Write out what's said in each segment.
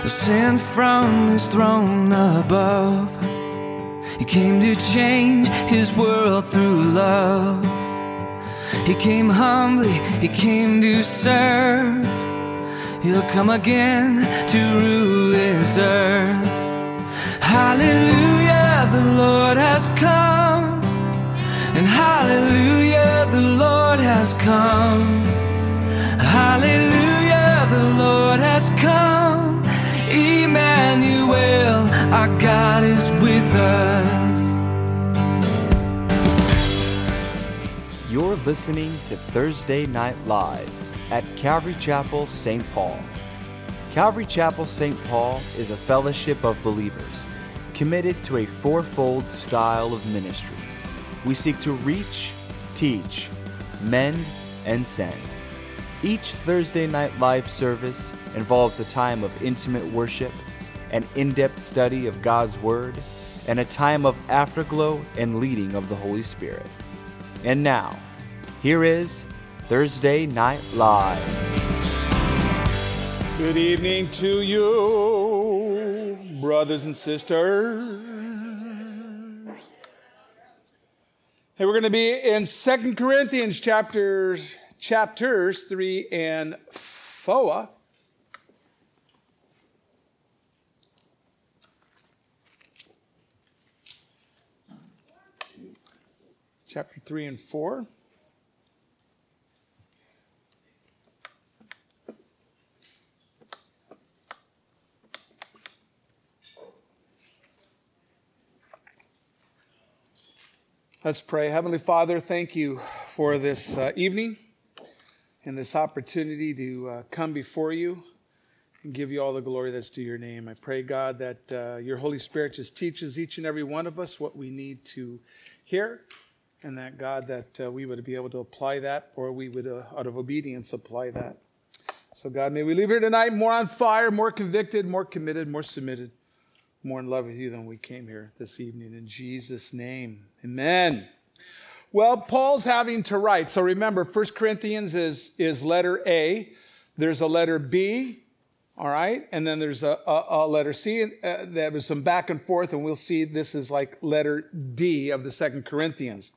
sent from his throne above. He came to change his world through love. He came humbly, he came to serve. He'll come again to rule this earth. Hallelujah, the Lord has come. And hallelujah, the Lord has come. Hallelujah, the Lord has come. Emmanuel, our God is with us. You're listening to Thursday Night Live at Calvary Chapel, St. Paul. Calvary Chapel, St. Paul is a fellowship of believers committed to a fourfold style of ministry. We seek to reach, teach, mend, and send. Each Thursday Night Live service involves a time of intimate worship, an in-depth study of God's Word, and a time of afterglow and leading of the Holy Spirit. And now, here is Thursday Night Live. Good evening to you, brothers and sisters. Hey, we're going to be in 2 Corinthians chapters 3 and 4. Chapter 3 and 4. Let's pray. Heavenly Father, thank you for this evening and this opportunity to come before you and give you all the glory that's due your name. I pray, God, that your Holy Spirit just teaches each and every one of us what we need to hear, and that, God, that we would be able to apply that, or we would, out of obedience, apply that. So, God, may we leave here tonight more on fire, more convicted, more committed, more submitted, more in love with you than we came here this evening. In Jesus' name, amen. Well, Paul's having to write. So remember, 1 Corinthians is letter A. There's a letter B, all right? And then there's a letter C. There was some back and forth, and we'll see this is like letter D of the 2 Corinthians.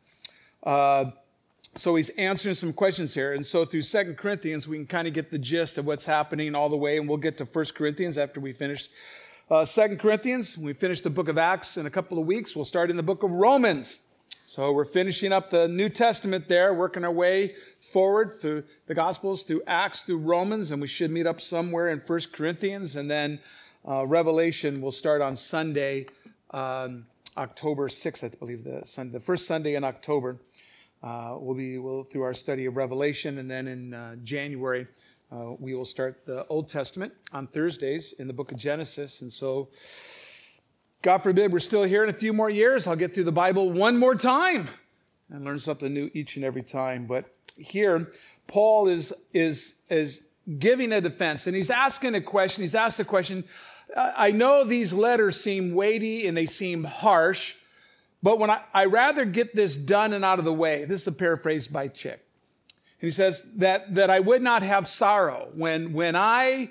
So he's answering some questions here. And so through 2 Corinthians, we can kind of get the gist of what's happening all the way, and we'll get to 1 Corinthians after we finish 2 Corinthians. We finish the book of Acts in a couple of weeks. We'll start in the book of Romans. So we're finishing up the New Testament there, working our way forward through the Gospels, through Acts, through Romans, and we should meet up somewhere in 1 Corinthians, and then Revelation will start on Sunday, October 6th, I believe, the first Sunday in October. We'll through our study of Revelation, and then in January, we will start the Old Testament on Thursdays in the book of Genesis. And so, God forbid, we're still here in a few more years. I'll get through the Bible one more time and learn something new each and every time. But here, Paul is giving a defense, and he's asking a question. He's asked a question. I know these letters seem weighty and they seem harsh, but when I rather get this done and out of the way. This is a paraphrase by Chick. And he says that I would not have sorrow. When I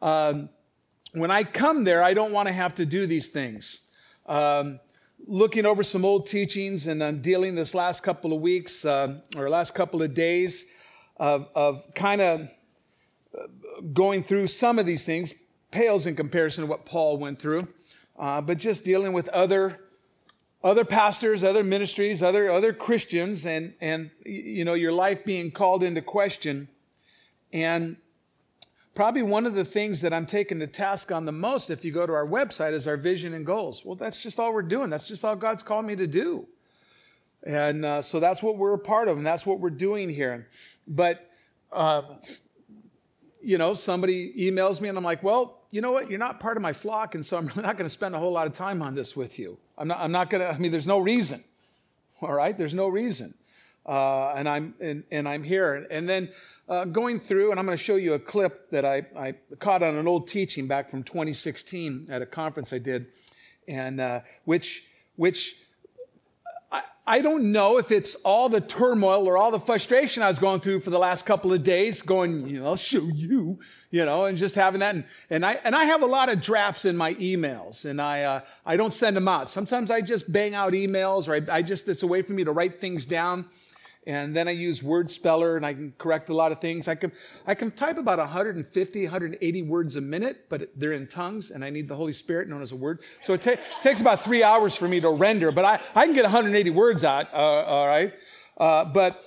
come there, I don't want to have to do these things. Looking over some old teachings, and I'm dealing this last couple of weeks or last couple of days of kind of going through some of these things, pales in comparison to what Paul went through, but just dealing with other pastors, other ministries, other Christians, and you know, your life being called into question. And probably one of the things that I'm taking to task on the most, if you go to our website, is our vision and goals. Well, that's just all we're doing. That's just all God's called me to do. And so that's what we're a part of, and that's what we're doing here. But, you know, somebody emails me, and I'm like, well, you know what? You're not part of my flock, and so I'm not going to spend a whole lot of time on this with you. I'm not going to, I mean, there's no reason. All right? There's no reason. And I'm here. And then going through, and I'm going to show you a clip that I caught on an old teaching back from 2016 at a conference I did, and which I don't know if it's all the turmoil or all the frustration I was going through for the last couple of days, going, I'll show you, and just having that. And I have a lot of drafts in my emails, and I don't send them out. Sometimes I just bang out emails, or it's a way for me to write things down. And then I use Word Speller, and I can correct a lot of things. I can type about 150, 180 words a minute, but they're in tongues, and I need the Holy Spirit, known as a word. So it takes about 3 hours for me to render, but I can get 180 words out, all right? But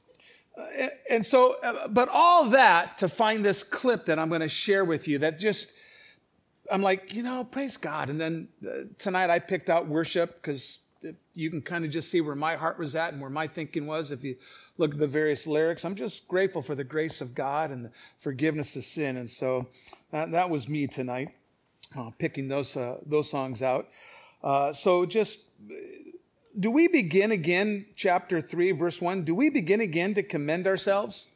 all that to find this clip that I'm going to share with you that just, I'm like, praise God. And then tonight I picked out worship because you can kind of just see where my heart was at and where my thinking was if you look at the various lyrics. I'm just grateful for the grace of God and the forgiveness of sin. And so that was me tonight, picking those songs out. So just, do we begin again, chapter 3, verse 1? Do we begin again to commend ourselves?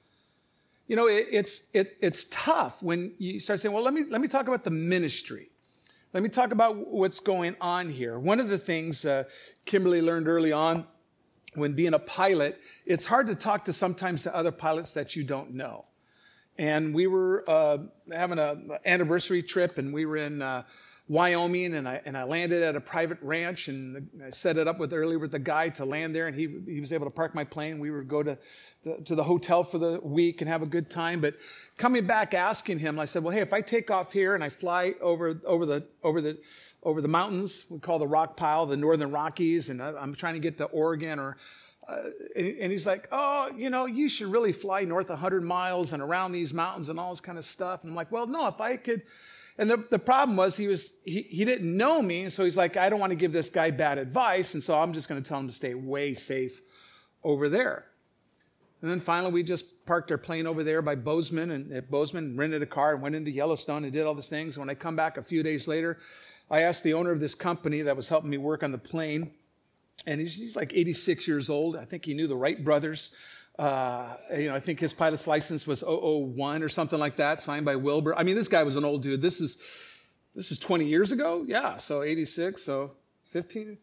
It's tough when you start saying, well, let me talk about the ministry. Let me talk about what's going on here. One of the things Kimberly learned early on when being a pilot, it's hard to talk to other pilots that you don't know. And we were having an anniversary trip, and we were in Wyoming, and I landed at a private ranch, and I set it up early with the guy to land there, and he was able to park my plane. We would go to the hotel for the week and have a good time. But coming back, asking him, I said, well, hey, if I take off here and I fly over the mountains, we call the rock pile, the Northern Rockies, and I'm trying to get to Oregon, and he's like, oh, you should really fly north 100 miles and around these mountains and all this kind of stuff. And I'm like, well, no, if I could. And the problem was he didn't know me, and so he's like, I don't want to give this guy bad advice, and so I'm just going to tell him to stay way safe over there. And then finally, we just parked our plane over there by Bozeman, and at Bozeman, rented a car and went into Yellowstone and did all these things. When I come back a few days later, I asked the owner of this company that was helping me work on the plane, and he's like 86 years old. I think he knew the Wright brothers. I think his pilot's license was 001 or something like that, signed by Wilbur. I mean, this guy was an old dude. This is 20 years ago? Yeah, so 86, so 15?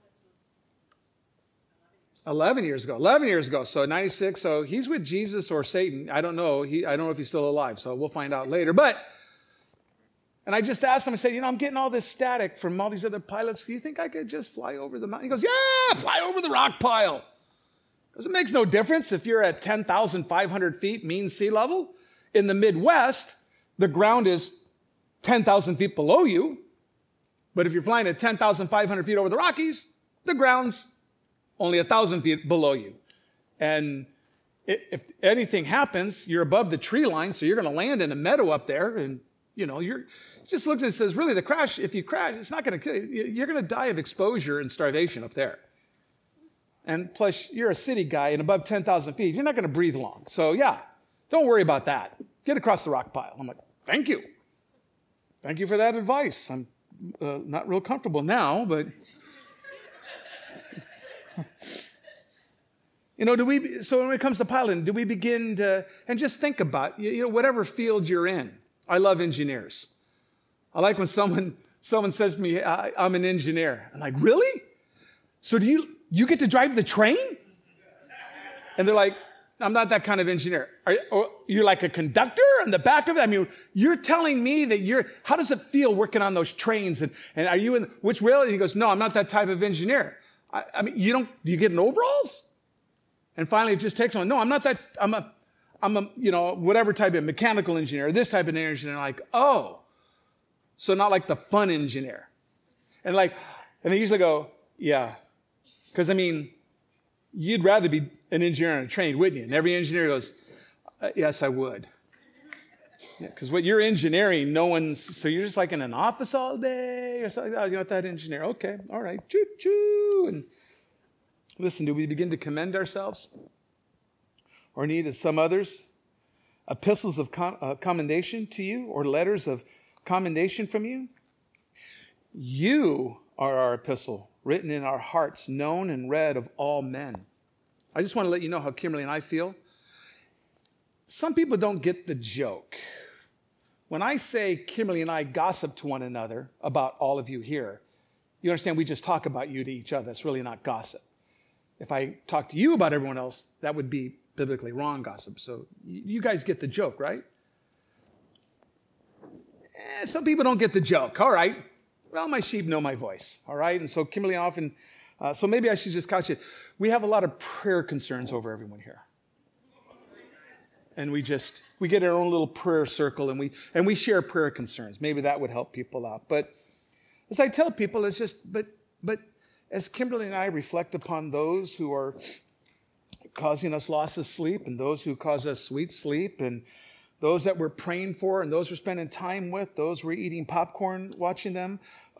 11 years ago. 11 years ago, so 96. So he's with Jesus or Satan. I don't know. I don't know if he's still alive, so we'll find out later. And I just asked him, I said, I'm getting all this static from all these other pilots. Do you think I could just fly over the mountain? He goes, yeah, fly over the rock pile. Because it makes no difference if you're at 10,500 feet mean sea level. In the Midwest, the ground is 10,000 feet below you. But if you're flying at 10,500 feet over the Rockies, the ground's only 1,000 feet below you. And if anything happens, you're above the tree line, so you're going to land in a meadow up there. And, you're just looks and says, really, if you crash, it's not going to kill you. You're going to die of exposure and starvation up there. And plus, you're a city guy, and above 10,000 feet, you're not going to breathe long. So, yeah, don't worry about that. Get across the rock pile. I'm like, thank you. Thank you for that advice. I'm not real comfortable now, but... So when it comes to piloting, do we begin to, and just think about, whatever field you're in. I love engineers. I like when someone says to me, I'm an engineer. I'm like, really? So do you get to drive the train? And they're like, I'm not that kind of engineer. You're like a conductor in the back of it? I mean, you're telling me that how does it feel working on those trains? And are you in, which rail? And he goes, no, I'm not that type of engineer. I mean, do you get in overalls? And finally it just takes on, no, I'm not that, I'm a, whatever type of mechanical engineer, this type of engineer. Like, oh, so not like the fun engineer. And they usually go, yeah. Because, you'd rather be an engineer on a train, wouldn't you? And every engineer goes, yes, I would. Because what you're engineering, so you're just like in an office all day or something. Oh, you're not that engineer. Okay, all right, choo-choo. And listen, do we begin to commend ourselves? Or need, as some others, epistles of commendation to you or letters of commendation from you? You are our epistle, written in our hearts, known and read of all men. I just want to let you know how Kimberly and I feel. Some people don't get the joke. When I say Kimberly and I gossip to one another about all of you here, you understand we just talk about you to each other. It's really not gossip. If I talk to you about everyone else, that would be biblically wrong gossip. So you guys get the joke, right? Some people don't get the joke. All right. Well, my sheep know my voice. All right. And so Kimberly often, so maybe I should just couch it. We have a lot of prayer concerns over everyone here. And we get our own little prayer circle and we share prayer concerns. Maybe that would help people out. But as I tell people, it's just, but as Kimberly and I reflect upon those who are causing us loss of sleep and those who cause us sweet sleep and those that we're praying for and those we're spending time with, those we're eating popcorn watching them,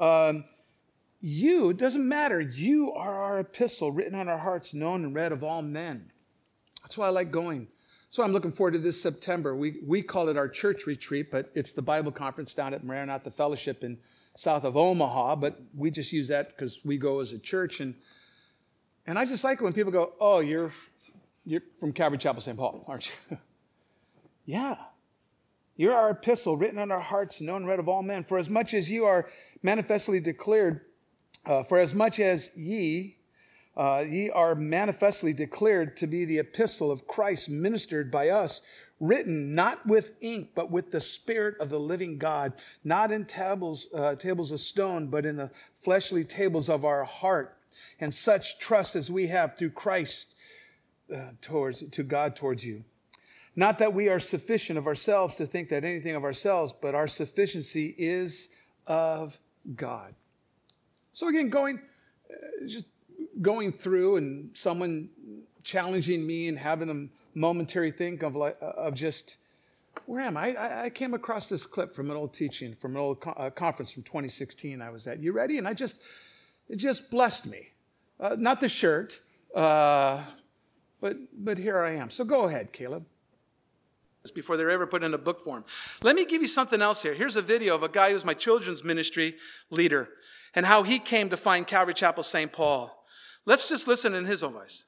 it doesn't matter. You are our epistle written on our hearts, known and read of all men. That's why I like going. So I'm looking forward to this September. We call it our church retreat, but it's the Bible conference down at Maranatha Fellowship in south of Omaha, but we just use that because we go as a church. And I just like it when people go, oh, you're from Calvary Chapel, St. Paul, aren't you? Yeah. You're our epistle written on our hearts, known and read of all men. For as much as you are manifestly declared, for as much as ye are manifestly declared to be the epistle of Christ ministered by us, written not with ink, but with the Spirit of the living God, not in tables of stone, but in the fleshly tables of our heart. And such trust as we have through Christ to God towards you. Not that we are sufficient of ourselves to think that anything of ourselves, but our sufficiency is of God. So again, just going through and someone challenging me and having a momentary think of just, where am I? I came across this clip from an old teaching, from an old conference from 2016 I was at. You ready? And it just blessed me. Not the shirt, but here I am. So go ahead, Caleb. Before they're ever put in a book form. Let me give you something else here. Here's a video of a guy who's my children's ministry leader and how he came to find Calvary Chapel St. Paul. Let's just listen in his own voice.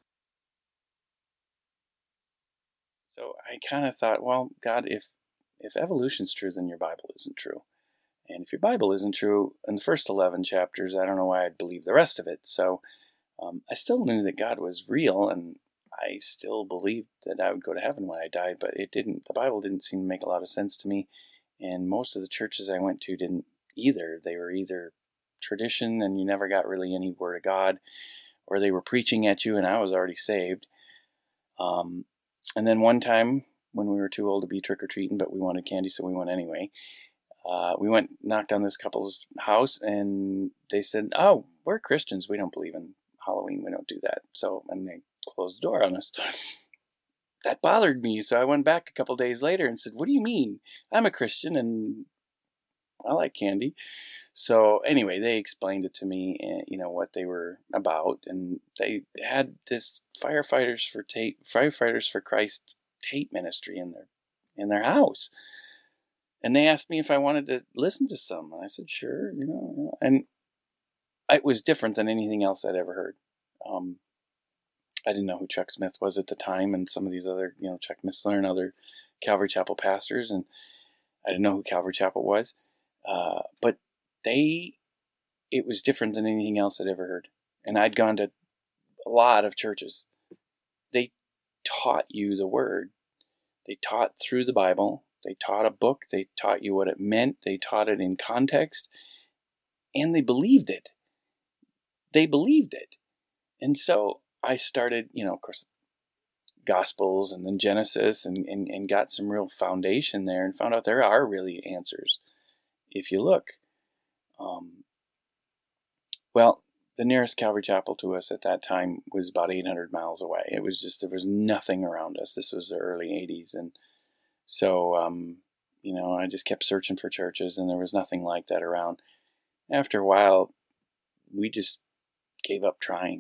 So I kind of thought, well, God, if evolution's true, then your Bible isn't true. And if your Bible isn't true, in the first 11 chapters, I don't know why I'd believe the rest of it. So I still knew that God was real, and I still believed that I would go to heaven when I died, but it didn't. The Bible didn't seem to make a lot of sense to me, and most of the churches I went to didn't either. They were either tradition, and you never got really any word of God, or they were preaching at you, and I was already saved. And then one time, when we were too old to be trick-or-treating, but we wanted candy, so we went anyway, we knocked on this couple's house, and they said, oh, we're Christians. We don't believe in Halloween. We don't do that. And they closed the door on us. That bothered me, so I went back a couple days later and said, what do you mean? I'm a Christian, and I like candy. So anyway, they explained it to me, what they were about, and they had this Firefighters for Christ tape ministry in their house. And they asked me if I wanted to listen to some, and I said, sure, and it was different than anything else I'd ever heard. I didn't know who Chuck Smith was at the time, and some of these other, Chuck Missler and other Calvary Chapel pastors, and I didn't know who Calvary Chapel was. But it was different than anything else I'd ever heard. And I'd gone to a lot of churches. They taught you the Word. They taught through the Bible. They taught a book. They taught you what it meant. They taught it in context. And they believed it. And so I started, of course, Gospels and then Genesis and got some real foundation there and found out there are really answers if you look. Well, the nearest Calvary Chapel to us at that time was about 800 miles away. It was just, there was nothing around us. This was the early 80s. And so, I just kept searching for churches, and there was nothing like that around. After a while, we just gave up trying.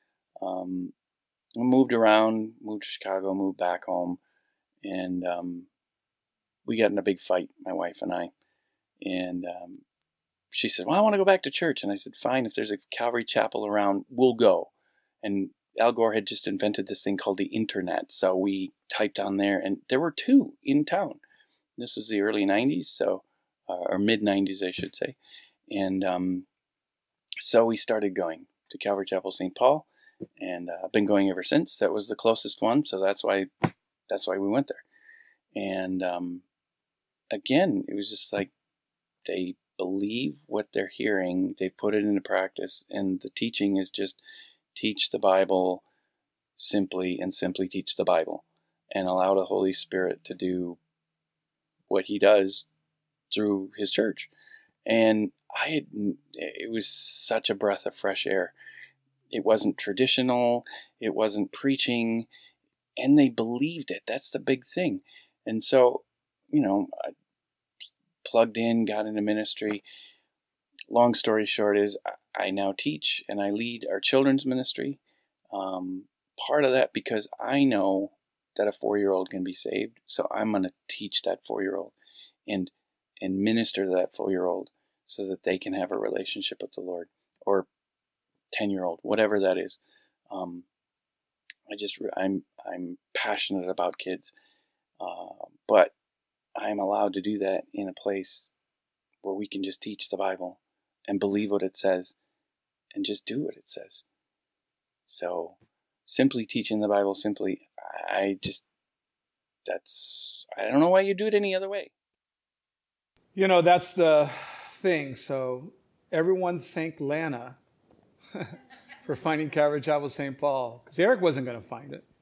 We moved around, moved to Chicago, moved back home, and we got in a big fight, my wife and I. And she said, well, I want to go back to church. And I said, fine, if there's a Calvary Chapel around, we'll go. And Al Gore had just invented this thing called the internet. So we typed on there, and there were two in town. This was the early 90s, or mid-90s, I should say. And so we started going to Calvary Chapel St. Paul. And I've been going ever since. That was the closest one, so that's why we went there. And again, it was just like they believe what they're hearing, they put it into practice, and the teaching is just teach the Bible simply, and simply teach the Bible, and allow the Holy Spirit to do what He does through His church. And it was such a breath of fresh air. It wasn't traditional, it wasn't preaching, and they believed it. That's the big thing. And so, I plugged in, got into ministry. Long story short is I now teach and I lead our children's ministry. Part of that because I know that a 4-year-old can be saved. So I'm going to teach that 4-year-old and minister to that 4-year-old so that they can have a relationship with the Lord, or 10-year-old, whatever that is. I'm passionate about kids, but I'm allowed to do that in a place where we can just teach the Bible and believe what it says and just do what it says. So simply teaching the Bible, I don't know why you do it any other way. That's the thing. So everyone thanked Lana for finding Calvary Chapel St. Paul, because Eric wasn't going to find it,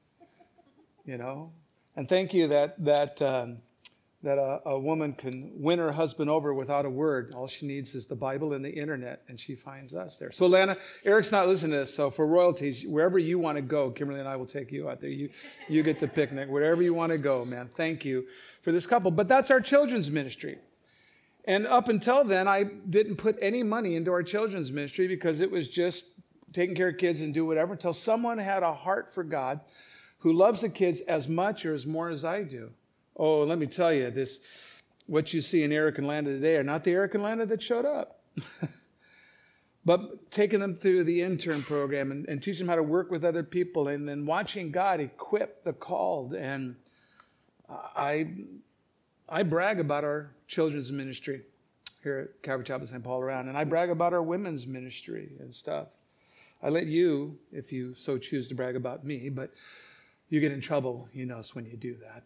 And thank you that a woman can win her husband over without a word. All she needs is the Bible and the internet, and she finds us there. So Lana, Eric's not listening to this, so for royalties, wherever you want to go, Kimberly and I will take you out there. You get to picnic, wherever you want to go, man. Thank you for this couple. But that's our children's ministry. And up until then, I didn't put any money into our children's ministry because it was just taking care of kids and do whatever, until someone had a heart for God who loves the kids as much or as more as I do. Oh, let me tell you, what you see in Eric and Landa today are not the Eric and Landa that showed up. But taking them through the intern program and teaching them how to work with other people, and then watching God equip the called. And I brag about our children's ministry here at Calvary Chapel St. Paul around, and I brag about our women's ministry and stuff. I let you, if you so choose to brag about me, but you get in trouble, when you do that.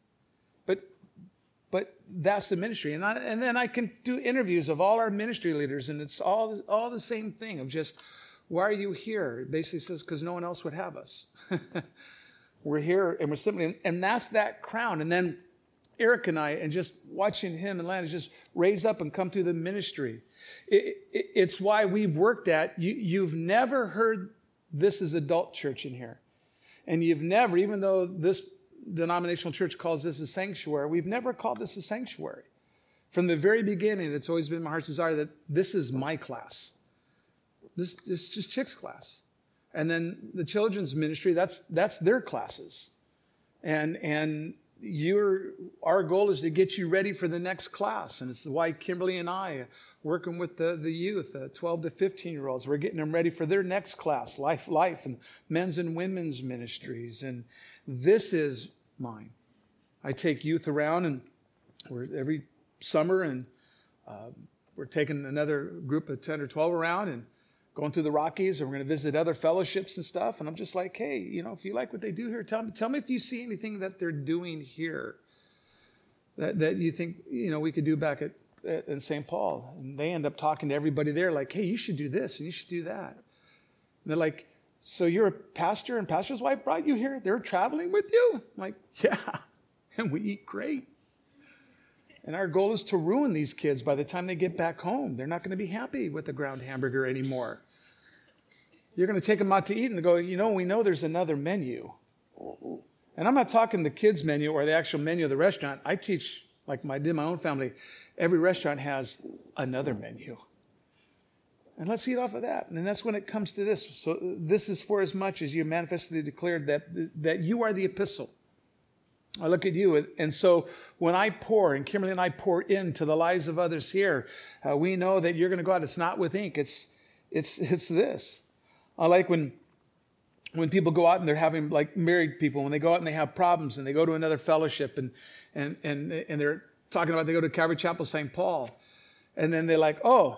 But that's the ministry. And then I can do interviews of all our ministry leaders, and it's all the same thing of just, why are you here? It basically says, because no one else would have us. We're here, and we're simply, and that's that crown. And then Eric and I, and just watching him and Lana just raise up and come through the ministry. It's why we've worked at, you've never heard this is adult church in here. And you've never, even though this denominational church calls this a sanctuary, we've never called this a sanctuary. From the very beginning, it's always been my heart's desire that this is my class. This is just Chick's class. And then the children's ministry, that's their classes. And our goal is to get you ready for the next class. And it's why Kimberly and I, working with the youth, 12 to 15-year-olds, we're getting them ready for their next class, life, and men's and women's ministries. And this is mine. I take youth around, and every summer, and we're taking another group of 10 or 12 around and going through the Rockies, and we're going to visit other fellowships and stuff. And I'm just like, hey, if you like what they do here, tell me if you see anything that they're doing here that you think, we could do back in St. Paul. And they end up talking to everybody there like, hey, you should do this and you should do that. And they're like, so you're a pastor and pastor's wife brought you here? They're traveling with you? I'm like, yeah, and we eat great. And our goal is to ruin these kids by the time they get back home. They're not going to be happy with the ground hamburger anymore. You're going to take them out to eat and go, we know there's another menu. And I'm not talking the kids' menu or the actual menu of the restaurant. I teach, like I did my own family, every restaurant has another menu. And let's eat off of that. And that's when it comes to this. So this is for as much as you manifestly declared that you are the epistle. I look at you, and so when I pour, and Kimberly and I pour into the lives of others here, we know that you're going to go out. It's not with ink. It's this. I like when people go out and they're having, like married people, when they go out and they have problems and they go to another fellowship and they're talking about they go to Calvary Chapel St. Paul, and then they're like, oh,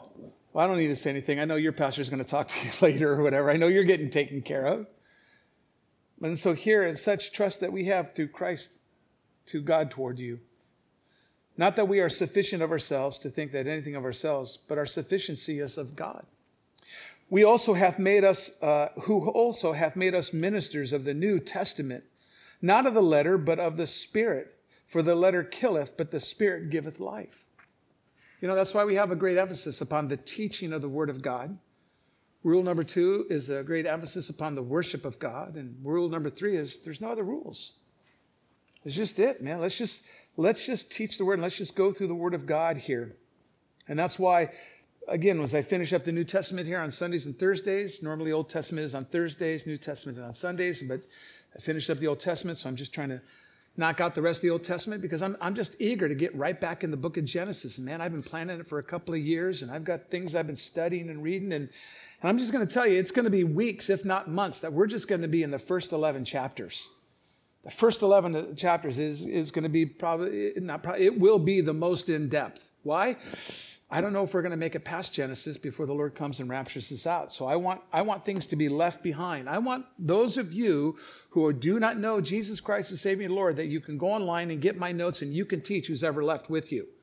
Well, I don't need to say anything. I know your pastor's going to talk to you later or whatever. I know you're getting taken care of. And so here is such trust that we have through Christ to God toward you. Not that we are sufficient of ourselves to think that anything of ourselves, but our sufficiency is of God. We also hath made us, who also hath made us ministers of the New Testament, not of the letter, but of the Spirit. For the letter killeth, but the Spirit giveth life. You know, that's why we have a great emphasis upon the teaching of the Word of God. Rule number 2 is a great emphasis upon the worship of God. And rule number 3 is there's no other rules. It's just it, man. Let's just teach the Word and let's just go through the Word of God here. And that's why, again, as I finish up the New Testament here on Sundays and Thursdays, normally Old Testament is on Thursdays, New Testament is on Sundays, but I finished up the Old Testament, so I'm just trying to knock out the rest of the Old Testament because I'm just eager to get right back in the book of Genesis. And man, I've been planning it for a couple of years, and I've got things I've been studying and reading, and I'm just going to tell you, it's going to be weeks, if not months, that we're just going to be in the first 11 chapters. The first 11 chapters is going to be it will be the most in-depth. Why? I don't know if we're going to make it past Genesis before the Lord comes and raptures us out. So I want things to be left behind. I want those of you who do not know Jesus Christ as Savior and Lord, that you can go online and get my notes and you can teach who's ever left with you.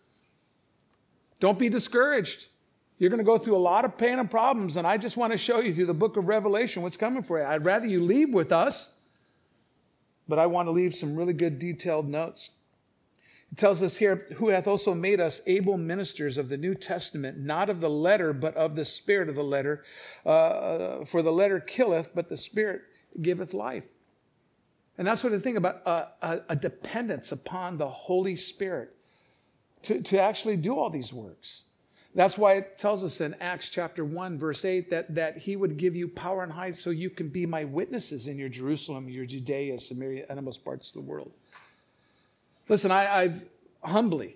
Don't be discouraged. You're going to go through a lot of pain and problems, and I just want to show you through the book of Revelation what's coming for you. I'd rather you leave with us, but I want to leave some really good detailed notes. It tells us here, who hath also made us able ministers of the New Testament, not of the letter, but of the Spirit of the letter. For the letter killeth, but the Spirit giveth life. And that's what I think about a dependence upon the Holy Spirit to actually do all these works. That's why it tells us in Acts chapter 1, verse 8, that he would give you power and height so you can be my witnesses in your Jerusalem, your Judea, Samaria, and most parts of the world. Listen, I've humbly,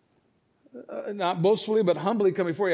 not boastfully, but humbly come before you.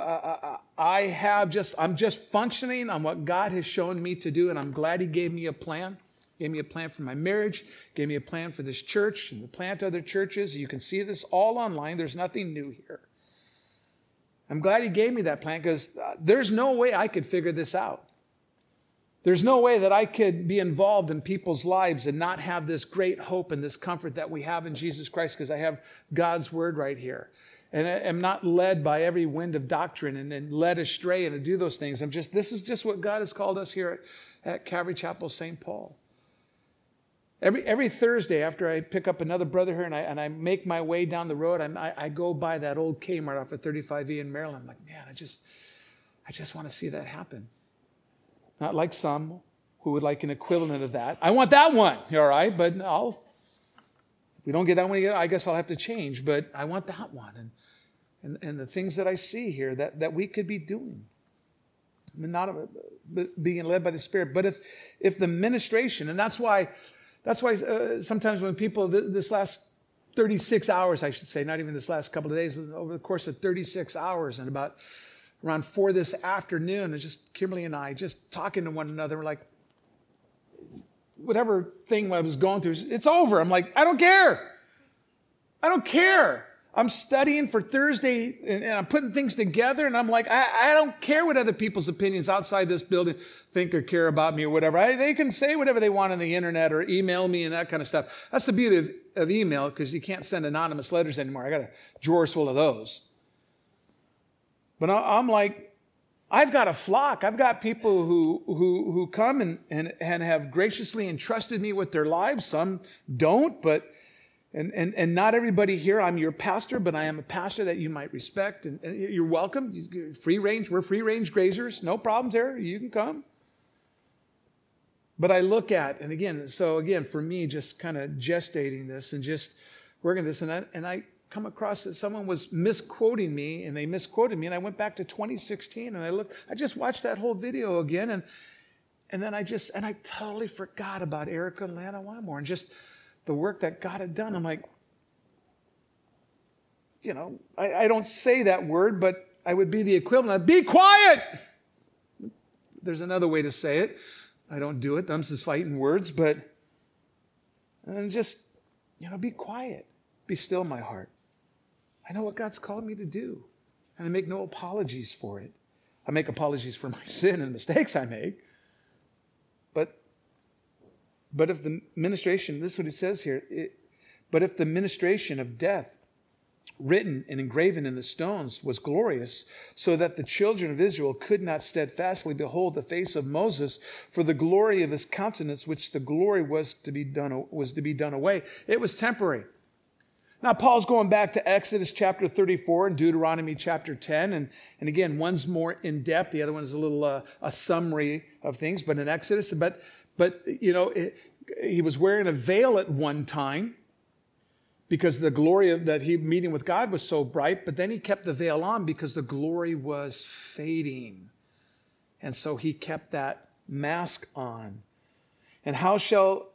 I'm just functioning on what God has shown me to do, and I'm glad he gave me a plan. Gave me a plan for my marriage, gave me a plan for this church, and to plant other churches. You can see this all online. There's nothing new here. I'm glad he gave me that plan because there's no way I could figure this out. There's no way that I could be involved in people's lives and not have this great hope and this comfort that we have in Jesus Christ because I have God's word right here. And I'm not led by every wind of doctrine and led astray and to do those things. This is just what God has called us here at Calvary Chapel, St. Paul. Every Thursday after I pick up another brother here and I make my way down the road, I go by that old Kmart off of 35E in Maryland. I'm like, man, I just want to see that happen. Not like some who would like an equivalent of that. I want that one, all right? But if we don't get that one, I guess I'll have to change. But I want that one. And the things that I see here that we could be doing. I mean, not being led by the Spirit. But if the ministration, and that's why sometimes when people, this last 36 hours, I should say, not even this last couple of days, but over the course of 36 hours and about around 4 this afternoon, and just Kimberly and I just talking to one another. We're like, whatever thing I was going through, it's over. I'm like, I don't care. I'm studying for Thursday, and I'm putting things together, and I'm like, I don't care what other people's opinions outside this building think or care about me or whatever. They can say whatever they want on the internet or email me and that kind of stuff. That's the beauty of email, because you can't send anonymous letters anymore. I got a drawers full of those. But I'm like, I've got a flock. I've got people who come and have graciously entrusted me with their lives. Some don't, and not everybody here. I'm your pastor, but I am a pastor that you might respect, and you're welcome. Free range. We're free range grazers. No problems there. You can come. But I look at, and again, for me, just kind of gestating this and just working this, and I come across that someone was misquoting me, and they misquoted me, and I went back to 2016, and I just watched that whole video again, and then I totally forgot about Erica and Lana Wymore and just the work that God had done. I'm like, I don't say that word, but I would be the equivalent of, be quiet! There's another way to say it. I don't do it. I'm just fighting words, and just, be quiet. Be still, my heart. I know what God's called me to do. And I make no apologies for it. I make apologies for my sin and mistakes I make. But if the ministration, this is what it says here, but if the ministration of death written and engraven in the stones was glorious, so that the children of Israel could not steadfastly behold the face of Moses for the glory of his countenance, which the glory was to be done away. It was temporary. Now, Paul's going back to Exodus chapter 34 and Deuteronomy chapter 10. And again, one's more in depth. The other one's a little a summary of things. But in Exodus, he was wearing a veil at one time because the glory of that he meeting with God was so bright. But then he kept the veil on because the glory was fading. And so he kept that mask on. And how shall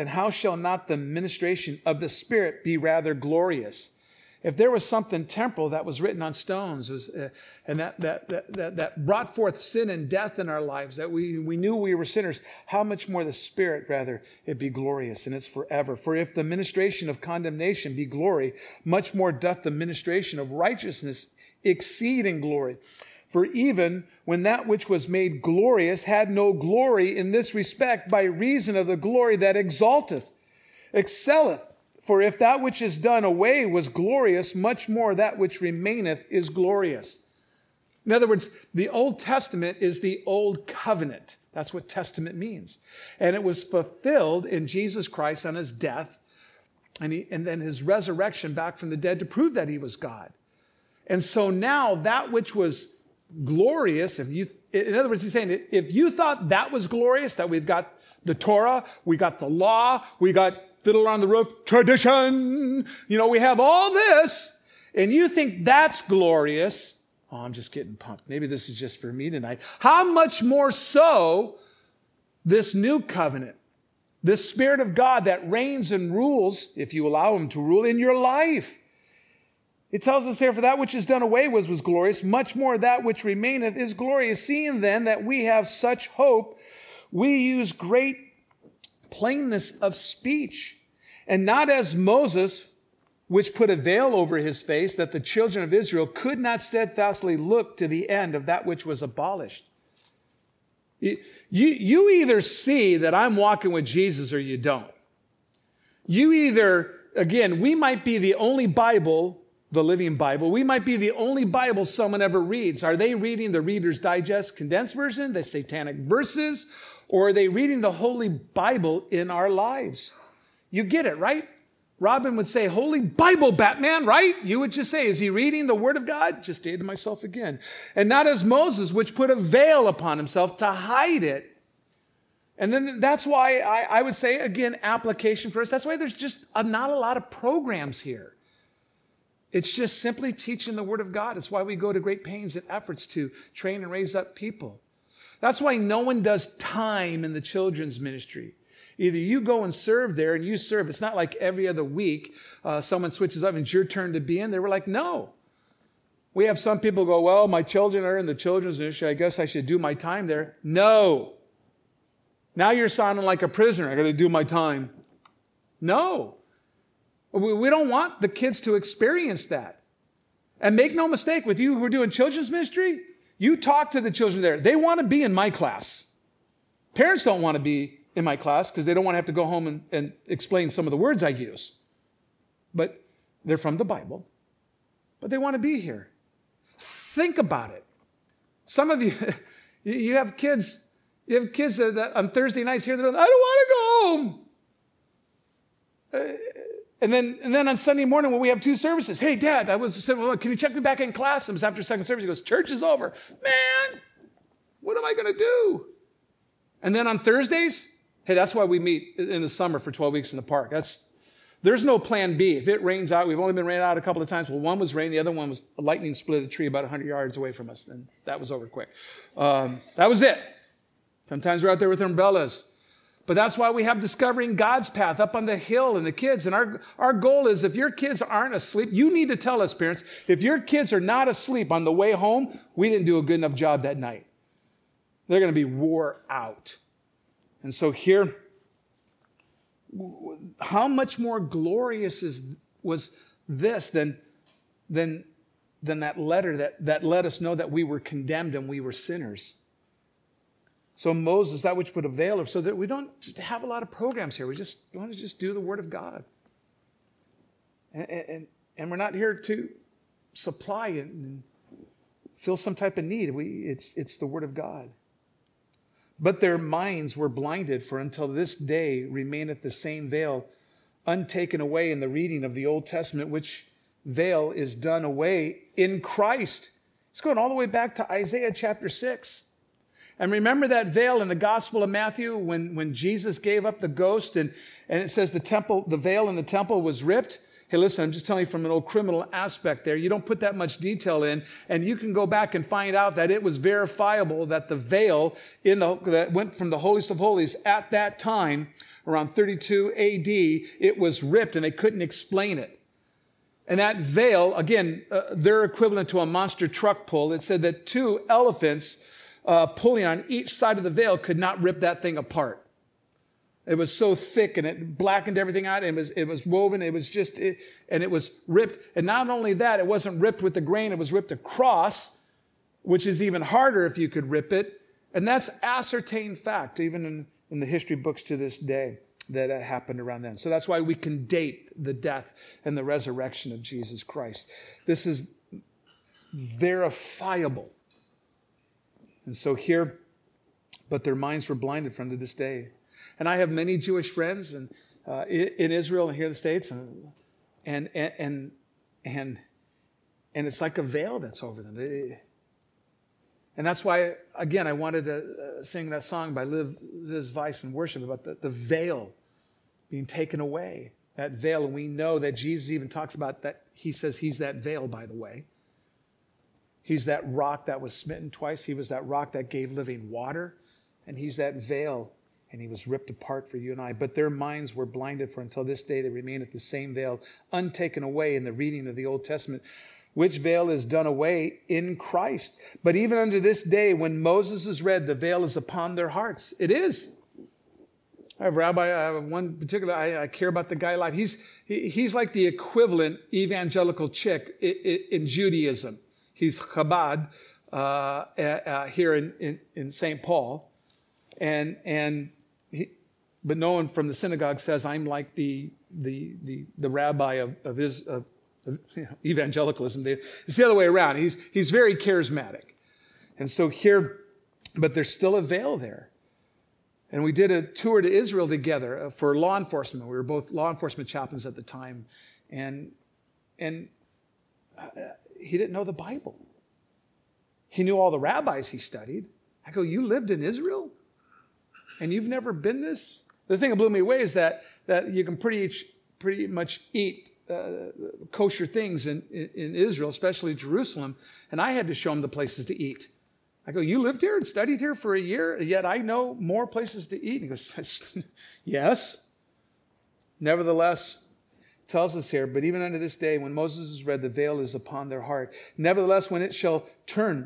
not the ministration of the Spirit be rather glorious? If there was something temporal that was written on stones, and that brought forth sin and death in our lives, that we knew we were sinners, how much more the Spirit rather it be glorious, and it's forever. For if the ministration of condemnation be glory, much more doth the ministration of righteousness exceed in glory. For even when that which was made glorious had no glory in this respect, by reason of the glory that exalteth, excelleth. For if that which is done away was glorious, much more that which remaineth is glorious. In other words, the Old Testament is the Old Covenant. That's what testament means. And it was fulfilled in Jesus Christ on his death and then his resurrection back from the dead to prove that he was God. And so now that which was glorious, in other words, he's saying, if you thought that was glorious, that we've got the Torah, we got the law, we got fiddle on the roof, tradition, we have all this, and you think that's glorious, I'm just getting pumped. Maybe this is just for me tonight. How much more so this new covenant, this Spirit of God that reigns and rules, if you allow him to rule in your life. It tells us here, for that which is done away was glorious, much more that which remaineth is glorious. Seeing then that we have such hope, we use great plainness of speech, and not as Moses, which put a veil over his face, that the children of Israel could not steadfastly look to the end of that which was abolished. You either see that I'm walking with Jesus or you don't. You either, again, we might be the only Bible, the Living Bible. We might be the only Bible someone ever reads. Are they reading the Reader's Digest condensed version, the satanic verses, or are they reading the Holy Bible in our lives? You get it, right? Robin would say, Holy Bible, Batman, right? You would just say, is he reading the Word of God? Just say to myself again. And not as Moses, which put a veil upon himself to hide it. And then that's why I would say, again, application for us. That's why there's just not a lot of programs here. It's just simply teaching the Word of God. It's why we go to great pains and efforts to train and raise up people. That's why no one does time in the children's ministry. Either you go and serve there and you serve. It's not like every other week someone switches up and it's your turn to be in. They were like, no. We have some people go, well, my children are in the children's ministry. I guess I should do my time there. No. Now you're sounding like a prisoner. I got to do my time. No. We don't want the kids to experience that. And make no mistake, with you who are doing children's ministry, you talk to the children there. They want to be in my class. Parents don't want to be in my class because they don't want to have to go home and explain some of the words I use. But they're from the Bible. But they want to be here. Think about it. Some of you, you have kids that on Thursday nights here, they're like, I don't want to go home. And then on Sunday morning when we have two services, hey, Dad, can you check me back in class? It was after second service. He goes, church is over. Man, what am I going to do? And then on Thursdays, hey, that's why we meet in the summer for 12 weeks in the park. There's no plan B. If it rains out, we've only been rained out a couple of times. Well, one was rain. The other one was a lightning split a tree about 100 yards away from us. And that was over quick. That was it. Sometimes we're out there with umbrellas. But that's why we have Discovering God's Path up on the hill and the kids. And our goal is if your kids aren't asleep, you need to tell us, parents, if your kids are not asleep on the way home, we didn't do a good enough job that night. They're going to be wore out. And so here, how much more glorious was this than than that letter that let us know that we were condemned and we were sinners. So Moses, that which put a veil, so that we don't just have a lot of programs here. We just want to just do the Word of God. And we're not here to supply and fill some type of need. It's the Word of God. But their minds were blinded, for until this day remaineth the same veil untaken away in the reading of the Old Testament, which veil is done away in Christ. It's going all the way back to Isaiah chapter 6. And remember that veil in the Gospel of Matthew when Jesus gave up the ghost and it says the veil in the temple was ripped? Hey, listen, I'm just telling you from an old criminal aspect there. You don't put that much detail in, and you can go back and find out that it was verifiable that the veil that went from the holiest of holies at that time, around 32 AD, it was ripped and they couldn't explain it. And that veil, again, they're equivalent to a monster truck pull. It said that 2 elephants pulling on each side of the veil could not rip that thing apart. It was so thick and it blackened everything out. And it was woven. It was and it was ripped. And not only that, it wasn't ripped with the grain. It was ripped across, which is even harder if you could rip it. And that's ascertained fact, even in the history books to this day, that happened around then. So that's why we can date the death and the resurrection of Jesus Christ. This is verifiable. And so here, but their minds were blinded from to this day. And I have many Jewish friends in Israel and here in the States, and it's like a veil that's over them. And that's why, again, I wanted to sing that song by Liz Weiss in worship about the veil being taken away. That veil, and we know that Jesus even talks about that. He says he's that veil, by the way. He's that rock that was smitten twice. He was that rock that gave living water, and he's that veil. And he was ripped apart for you and I. But their minds were blinded, for until this day they remain at the same veil, untaken away in the reading of the Old Testament, which veil is done away in Christ. But even unto this day, when Moses is read, the veil is upon their hearts. It is. I have one particular, I care about the guy a lot. He's like the equivalent evangelical chick in Judaism. He's Chabad here in St. Paul. But no one from the synagogue says I'm like the rabbi of evangelicalism. It's the other way around. He's very charismatic, and so here, but there's still a veil there. And we did a tour to Israel together for law enforcement. We were both law enforcement chaplains at the time, and he didn't know the Bible. He knew all the rabbis he studied. I go, you lived in Israel? And you've never been this? The thing that blew me away is that you can pretty much eat kosher things in Israel, especially Jerusalem. And I had to show him the places to eat. I go, you lived here and studied here for a year, yet I know more places to eat. And he goes, yes. Nevertheless, it tells us here, but even unto this day, when Moses is read, the veil is upon their heart. Nevertheless, when it shall turn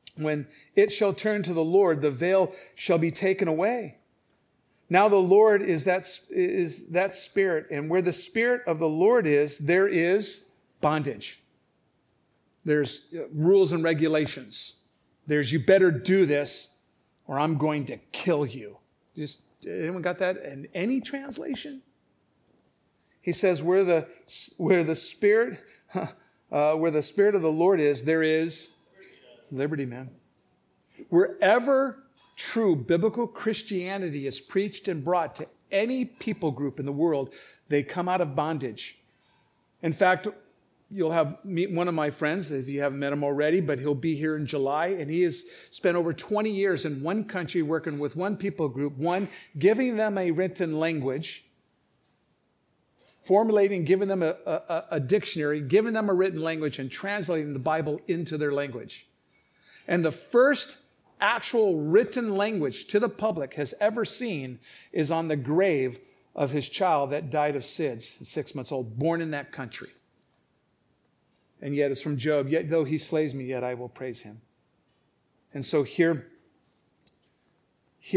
to the Lord, the veil shall be taken away. Now the Lord is that Spirit, and where the Spirit of the Lord is, there is bondage. There's rules and regulations. There's you better do this, or I'm going to kill you. Just anyone got that in any translation? He says, where the Spirit of the Lord is, there is liberty, man. Wherever true biblical Christianity is preached and brought to any people group in the world, they come out of bondage. In fact, you'll meet one of my friends, if you haven't met him already, but he'll be here in July, and he has spent over 20 years in one country working with one people group, giving them a written language, formulating, giving them a dictionary, giving them a written language, and translating the Bible into their language. And the first actual written language to the public has ever seen is on the grave of his child that died of SIDS, 6 months old, born in that country. And yet it's from Job, yet though he slays me, yet I will praise him. And so here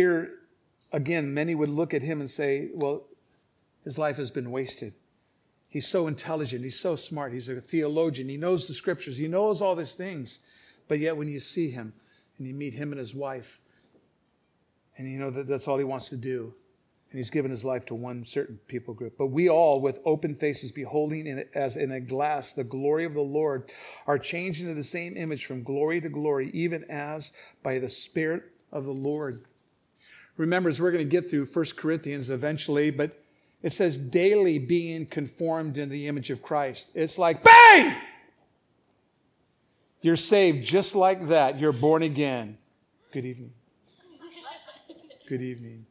again, many would look at him and say, well, his life has been wasted. He's so intelligent. He's so smart. He's a theologian. He knows the scriptures. He knows all these things. But yet when you see him and you meet him and his wife, and you know that that's all he wants to do, and he's given his life to one certain people group. But we all, with open faces, beholding as in a glass the glory of the Lord, are changed into the same image from glory to glory, even as by the Spirit of the Lord. Remember, as we're going to get through 1 Corinthians eventually, but it says daily being conformed in the image of Christ. It's like, bang! You're saved just like that. You're born again. Good evening. Good evening.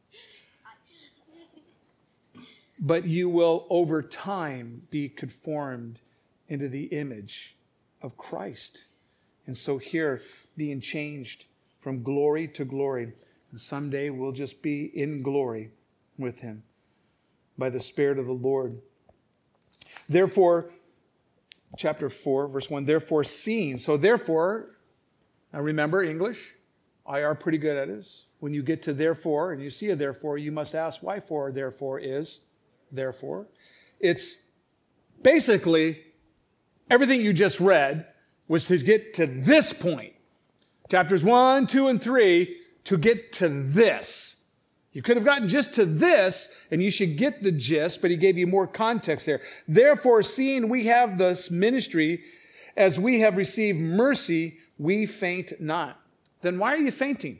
But you will, over time, be conformed into the image of Christ. And so here, being changed from glory to glory. And someday we'll just be in glory with him by the Spirit of the Lord. Therefore, chapter 4, verse 1, therefore seeing. So therefore, now remember English, IR pretty good at it. When you get to therefore and you see a therefore, you must ask why for therefore is therefore. It's basically everything you just read was to get to this point. Chapters 1, 2, and 3 to get to this. You could have gotten just to this, and you should get the gist, but he gave you more context there. Therefore, seeing we have this ministry, as we have received mercy, we faint not. Then why are you fainting?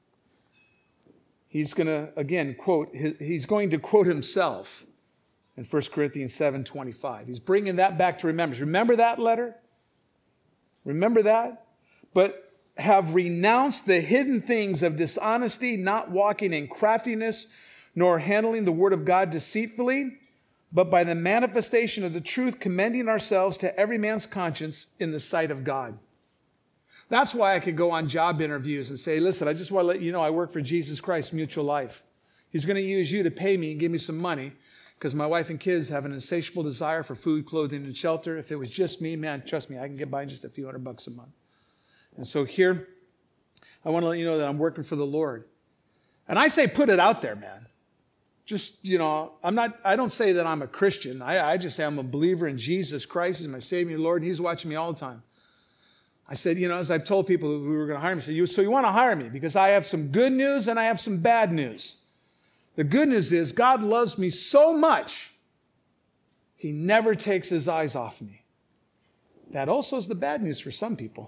He's going to, again, he's going to quote himself in 1 Corinthians 7:25. He's bringing that back to remembrance. Remember that letter? Remember that? But have renounced the hidden things of dishonesty, not walking in craftiness, nor handling the word of God deceitfully, but by the manifestation of the truth, commending ourselves to every man's conscience in the sight of God. That's why I could go on job interviews and say, listen, I just want to let you know I work for Jesus Christ Mutual Life. He's going to use you to pay me and give me some money because my wife and kids have an insatiable desire for food, clothing, and shelter. If it was just me, man, trust me, I can get by just a few $100 a month. And so here, I want to let you know that I'm working for the Lord. And I say put it out there, man. Just, I don't say that I'm a Christian. I just say I'm a believer in Jesus Christ. He's my Savior, Lord, and he's watching me all the time. I said, as I've told people who were going to hire me, I said, so you want to hire me because I have some good news and I have some bad news. The good news is God loves me so much, he never takes his eyes off me. That also is the bad news for some people.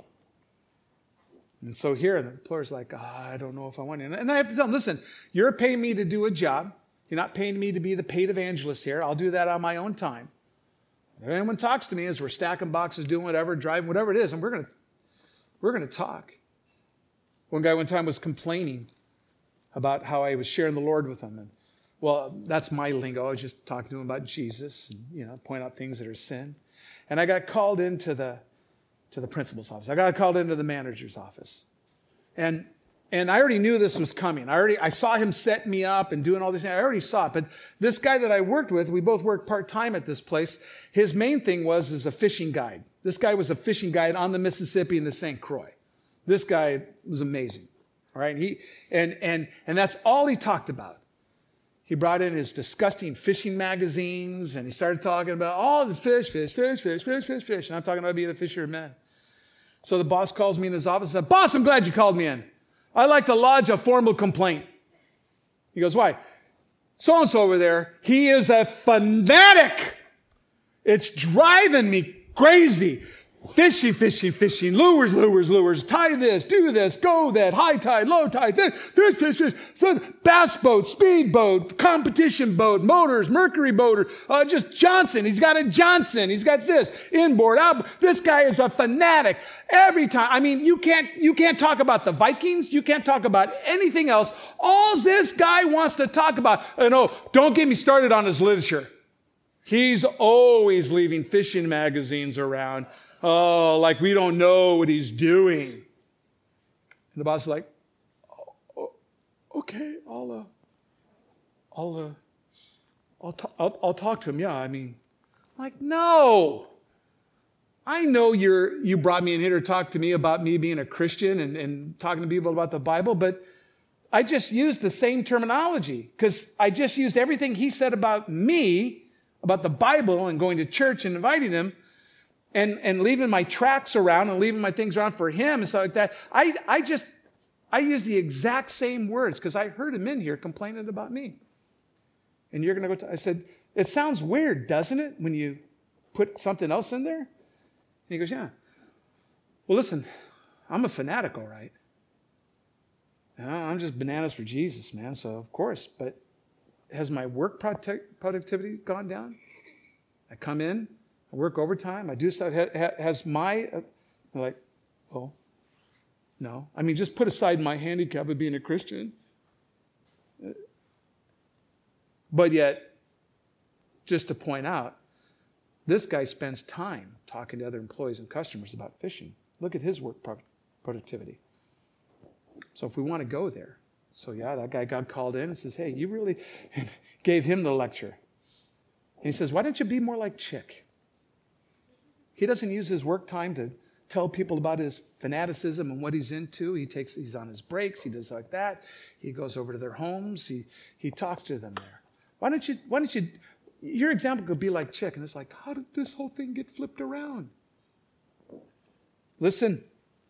And so here, the employer's like, I don't know if I want to. And I have to tell them, listen, you're paying me to do a job. You're not paying me to be the paid evangelist here. I'll do that on my own time. If anyone talks to me as we're stacking boxes, doing whatever, driving, whatever it is, and we're going to talk. One guy one time was complaining about how I was sharing the Lord with him. And, well, that's my lingo. I was just talking to him about Jesus and, point out things that are sin. And I got called into the principal's office. I got called into the manager's office. And I already knew this was coming. I saw him set me up and doing all these things. I already saw it. But this guy that I worked with, we both worked part-time at this place. His main thing was a fishing guide. This guy was a fishing guide on the Mississippi and the St. Croix. This guy was amazing. All right. And that's all he talked about. He brought in his disgusting fishing magazines and he started talking about all the fish. And I'm talking about being a fisherman. So the boss calls me in his office and said, boss, I'm glad you called me in. I'd like to lodge a formal complaint. He goes, why? So-and-so over there, he is a fanatic. It's driving me crazy. Fishing, lures, tie this, do this, go that, high tide, low tide, fish. So bass boat, speed boat, competition boat, motors, Mercury boater, just Johnson. He's got a Johnson. He's got this, inboard, outboard. This guy is a fanatic. Every time, I mean, you can't talk about the Vikings. You can't talk about anything else. All this guy wants to talk about, don't get me started on his literature. He's always leaving fishing magazines around. Oh, like we don't know what he's doing. And the boss is like, okay, I'll talk to him. Yeah, I'm like, no. I know you brought me in here to talk to me about me being a Christian and talking to people about the Bible, but I just used the same terminology because I just used everything he said about me about the Bible and going to church and inviting him and leaving my tracts around and leaving my things around for him and stuff like that, I use the exact same words because I heard him in here complaining about me. And you're going to go I said, it sounds weird, doesn't it, when you put something else in there? And he goes, yeah. Well, listen, I'm a fanatic, all right. I'm just bananas for Jesus, man, so of course. But has my work productivity gone down? I come in, I work overtime, I do stuff. Has my, I'm like, oh, no. I mean, just put aside my handicap of being a Christian. But yet, just to point out, this guy spends time talking to other employees and customers about fishing. Look at his work productivity. So if we want to go there, so yeah, that guy got called in and says, hey, you really gave him the lecture. And he says, why don't you be more like Chick? He doesn't use his work time to tell people about his fanaticism and what he's into. He's on his breaks. He does like that. He goes over to their homes. He talks to them there. Why don't you, your example could be like Chick. And it's like, how did this whole thing get flipped around? Listen,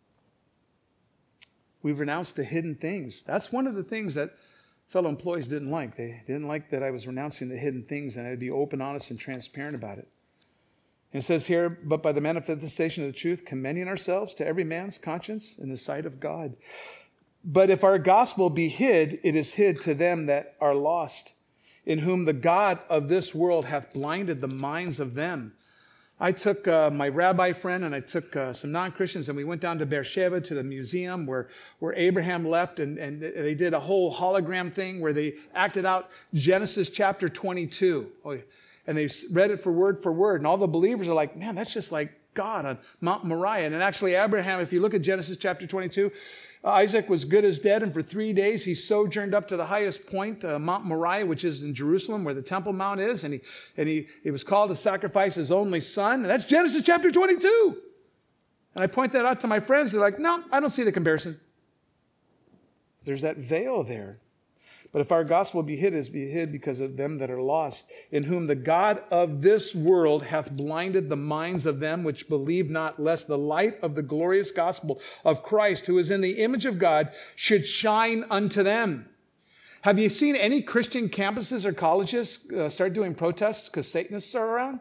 we've renounced the hidden things. That's one of the things that fellow employees didn't like. They didn't like that I was renouncing the hidden things and I'd be open, honest, and transparent about it. And it says here, but by the manifestation of the truth, commending ourselves to every man's conscience in the sight of God. But if our gospel be hid, it is hid to them that are lost, in whom the God of this world hath blinded the minds of them. I took my rabbi friend and I took some non-Christians and we went down to Beersheba to the museum where Abraham left and they did a whole hologram thing where they acted out Genesis chapter 22. And they read it for word. And all the believers are like, man, that's just like God on Mount Moriah. And actually Abraham, if you look at Genesis chapter 22, Isaac was good as dead, and for 3 days he sojourned up to the highest point, Mount Moriah, which is in Jerusalem, where the Temple Mount is, and he was called to sacrifice his only son. And that's Genesis chapter 22. And I point that out to my friends. They're like, no, I don't see the comparison. There's that veil there. But if our gospel be hid, it is be hid because of them that are lost, in whom the God of this world hath blinded the minds of them which believe not, lest the light of the glorious gospel of Christ, who is in the image of God, should shine unto them. Have you seen any Christian campuses or colleges start doing protests because Satanists are around?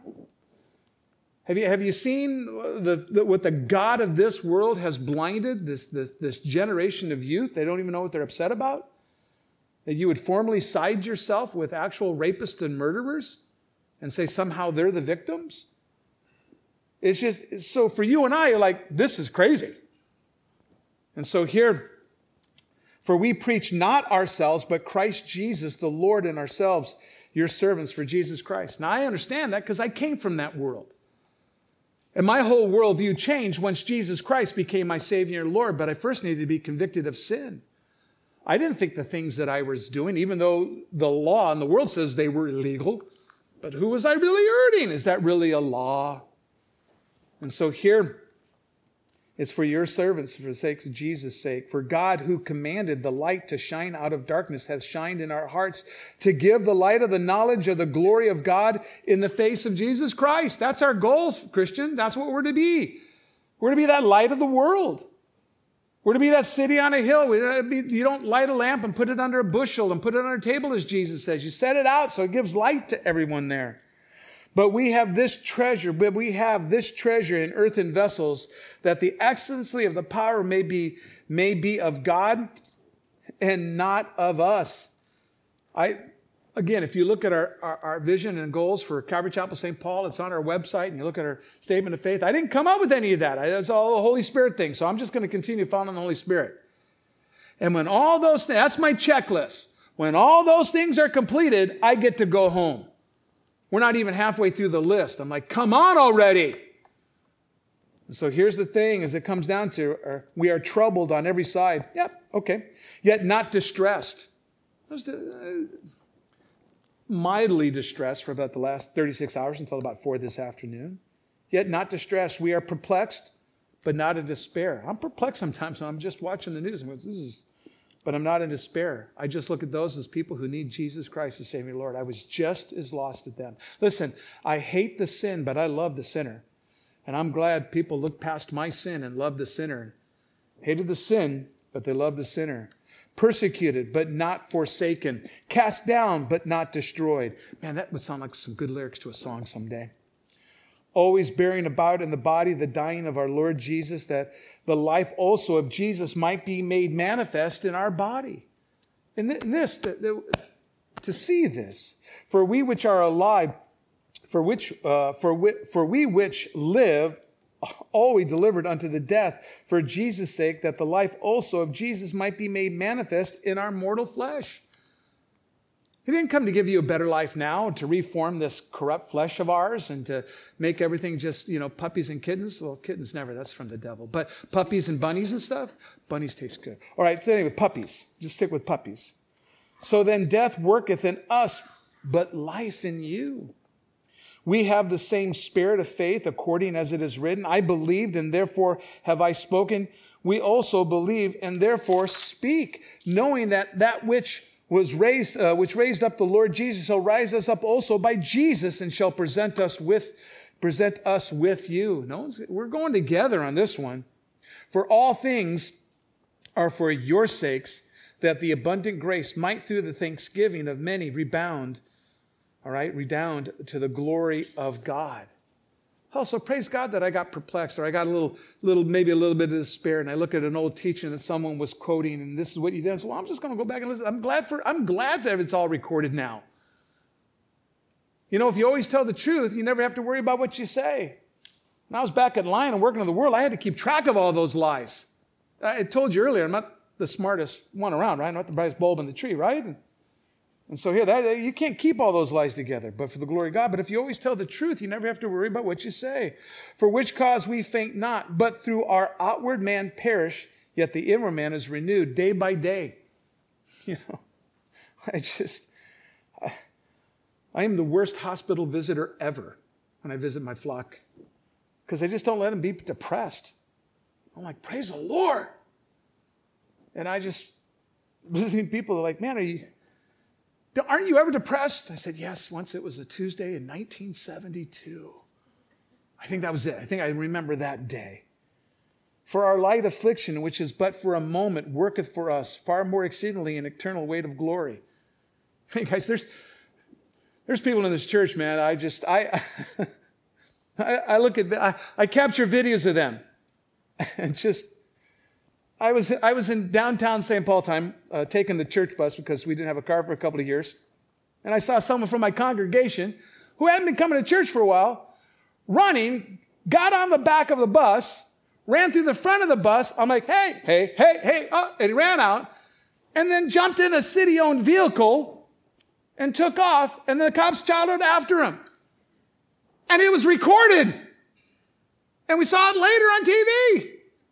Have you seen what the God of this world has blinded this generation of youth? They don't even know what they're upset about. That you would formally side yourself with actual rapists and murderers and say somehow they're the victims? It's just, so for you and I, you're like, this is crazy. And so here, for we preach not ourselves, but Christ Jesus, the Lord, and ourselves, your servants for Jesus Christ. Now, I understand that because I came from that world. And my whole worldview changed once Jesus Christ became my Savior and Lord, but I first needed to be convicted of sin. I didn't think the things that I was doing, even though the law in the world says they were illegal, but who was I really hurting? Is that really a law? And so here, it's for your servants, for the sake of Jesus' sake. For God, who commanded the light to shine out of darkness, hath shined in our hearts to give the light of the knowledge of the glory of God in the face of Jesus Christ. That's our goal, Christian. That's what we're to be. We're to be that light of the world. We're to be that city on a hill. You don't light a lamp and put it under a bushel and put it on a table, as Jesus says. You set it out so it gives light to everyone there. But we have this treasure in earthen vessels, that the excellency of the power may be of God and not of us. Again, if you look at our vision and goals for Calvary Chapel St. Paul, it's on our website, and you look at our statement of faith. I didn't come up with any of that. That's all the Holy Spirit thing. So I'm just going to continue following the Holy Spirit. And when all those things, that's my checklist. When all those things are completed, I get to go home. We're not even halfway through the list. I'm like, come on already. And so here's the thing, as it comes down to, we are troubled on every side. Yep, okay. Yet not distressed. Mildly distressed for about the last 36 hours until about 4 this afternoon. Yet not distressed. We are perplexed, but not in despair. I'm perplexed sometimes when I'm just watching the news and But I'm not in despair. I just look at those as people who need Jesus Christ as Savior Lord. I was just as lost as them. Listen, I hate the sin, but I love the sinner. And I'm glad people look past my sin and love the sinner. Hated the sin, but they love the sinner. Persecuted, but not forsaken. Cast down, but not destroyed. Man, that would sound like some good lyrics to a song someday. Always bearing about in the body the dying of our Lord Jesus, that the life also of Jesus might be made manifest in our body. And to see this, for we which are alive, for we which live, always delivered unto the death for Jesus' sake, that the life also of Jesus might be made manifest in our mortal flesh. He didn't come to give you a better life now, to reform this corrupt flesh of ours and to make everything just, puppies and kittens. Well, kittens never, that's from the devil. But puppies and bunnies and stuff, bunnies taste good. All right, so anyway, puppies. Just stick with puppies. So then death worketh in us, but life in you. We have the same spirit of faith, according as it is written, I believed, and therefore have I spoken. We also believe, and therefore speak, knowing that which raised up the Lord Jesus shall rise us up also by Jesus, and shall present us with you. We're going together on this one. For all things are for your sakes, that the abundant grace might through the thanksgiving of many redound to the glory of God. Also, praise God that I got perplexed, or I got maybe a little bit of despair, and I look at an old teaching that someone was quoting, and this is what you did. So, I'm just going to go back and listen. I'm glad that it's all recorded now. If you always tell the truth, you never have to worry about what you say. When I was back at Lion and working in the world, I had to keep track of all those lies. I told you earlier, I'm not the smartest one around, right? I'm not the brightest bulb in the tree, right? And so here, you can't keep all those lies together, but for the glory of God. But if you always tell the truth, you never have to worry about what you say. For which cause we faint not, but through our outward man perish, yet the inward man is renewed day by day. I am the worst hospital visitor ever when I visit my flock, because I just don't let them be depressed. I'm like, praise the Lord. And I just, visiting people are like, man, aren't you ever depressed? I said, yes, once it was a Tuesday in 1972. I think that was it. I think I remember that day. For our light affliction, which is but for a moment, worketh for us far more exceedingly an eternal weight of glory. Hey guys, there's people in this church, man. I look at, I capture videos of them, and I was in downtown St. Paul time, taking the church bus because we didn't have a car for a couple of years. And I saw someone from my congregation who hadn't been coming to church for a while, running, got on the back of the bus, ran through the front of the bus. I'm like, hey, and he ran out, and then jumped in a city-owned vehicle and took off, and the cops shouted after him. And it was recorded. And we saw it later on TV.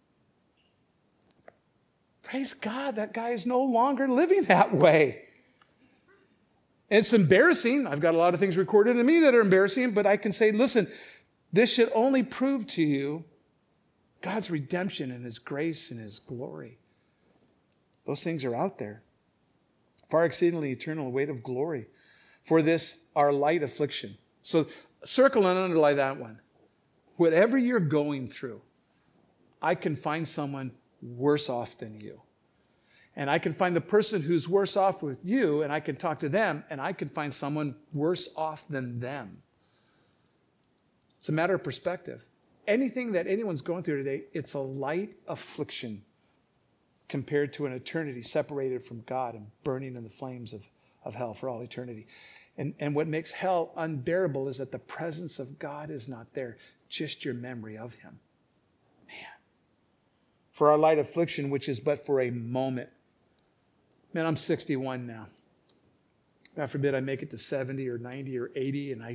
Praise God, that guy is no longer living that way. It's embarrassing. I've got a lot of things recorded in me that are embarrassing, but I can say, listen, this should only prove to you God's redemption and His grace and His glory. Those things are out there. Far exceedingly eternal weight of glory. For this, our light affliction. So circle and underline that one. Whatever you're going through, I can find someone worse off than you. And I can find the person who's worse off with you, and I can talk to them, and I can find someone worse off than them. It's a matter of perspective. Anything that anyone's going through today, it's a light affliction compared to an eternity separated from God and burning in the flames of hell for all eternity. And what makes hell unbearable is that the presence of God is not there, just your memory of Him. Man. For our light affliction, which is but for a moment. Man, I'm 61 now. God forbid I make it to 70 or 90 or 80, and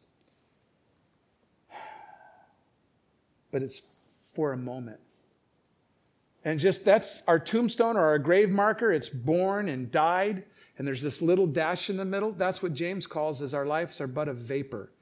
but it's for a moment. And just that's our tombstone or our grave marker. It's born and died, and there's this little dash in the middle. That's what James calls as our lives are but a vapor.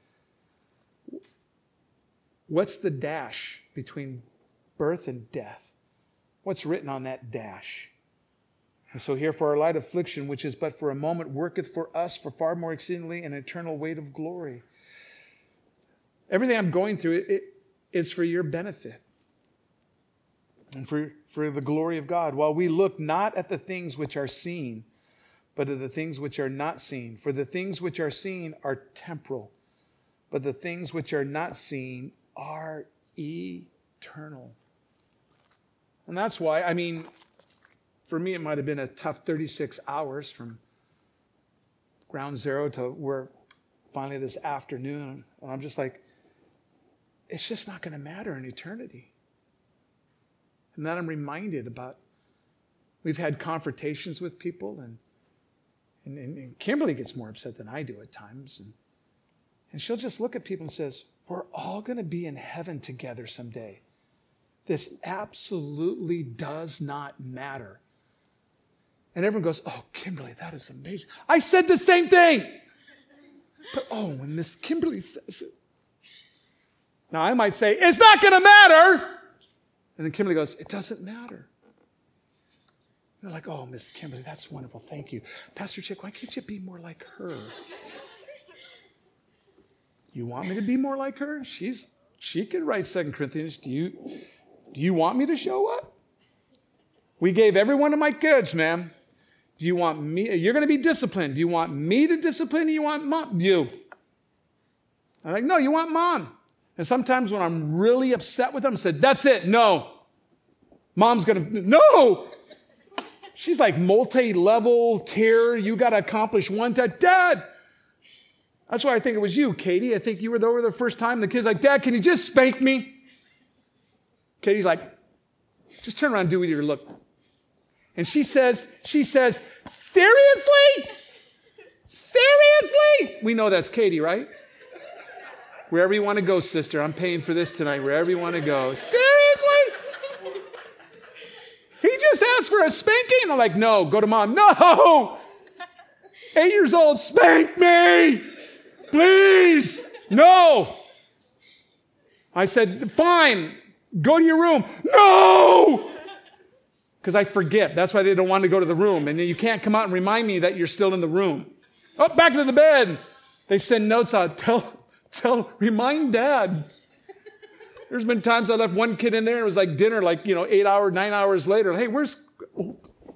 What's the dash between birth and death? What's written on that dash? And so here for our light affliction, which is but for a moment, worketh for us for far more exceedingly an eternal weight of glory. Everything I'm going through, it is for your benefit and for the glory of God. While we look not at the things which are seen, but at the things which are not seen. For the things which are seen are temporal, but the things which are not seen are eternal. And that's why, for me, it might have been a tough 36 hours from ground zero to where finally this afternoon. And I'm just like, it's just not going to matter in eternity. And then I'm reminded about, we've had confrontations with people, and Kimberly gets more upset than I do at times. And she'll just look at people and says, we're all going to be in heaven together someday. This absolutely does not matter. And everyone goes, oh, Kimberly, that is amazing. I said the same thing. But when Miss Kimberly says it. Now, I might say, it's not going to matter. And then Kimberly goes, it doesn't matter. They're like, oh, Miss Kimberly, that's wonderful. Thank you. Pastor Chick, why can't you be more like her? You want me to be more like her? She could write 2 Corinthians. Do you want me to show up? We gave every one of my kids, ma'am. Do you want me? You're going to be disciplined. Do you want me to discipline you? You want mom? You. I'm like, no, you want mom. And sometimes when I'm really upset with them, I said, that's it. No. Mom's going to, no. She's like multi-level terror. You got to accomplish one time. Dad. That's why I think it was you, Katie. I think you were over the first time. The kid's like, Dad, can you just spank me? Katie's like, just turn around and do what you look. And she says, seriously? Seriously? We know that's Katie, right? Wherever you want to go, sister. I'm paying for this tonight. Wherever you want to go. Seriously? He just asked for a spanking. I'm like, no, go to mom. No! 8 years old, spank me! Please! No! I said, fine. Go to your room. No! Because I forget. That's why they don't want to go to the room. And then you can't come out and remind me that you're still in the room. Oh, back to the bed. They send notes out. Remind Dad. There's been times I left one kid in there. It was like dinner, 9 hours later. Hey, where's... Oh.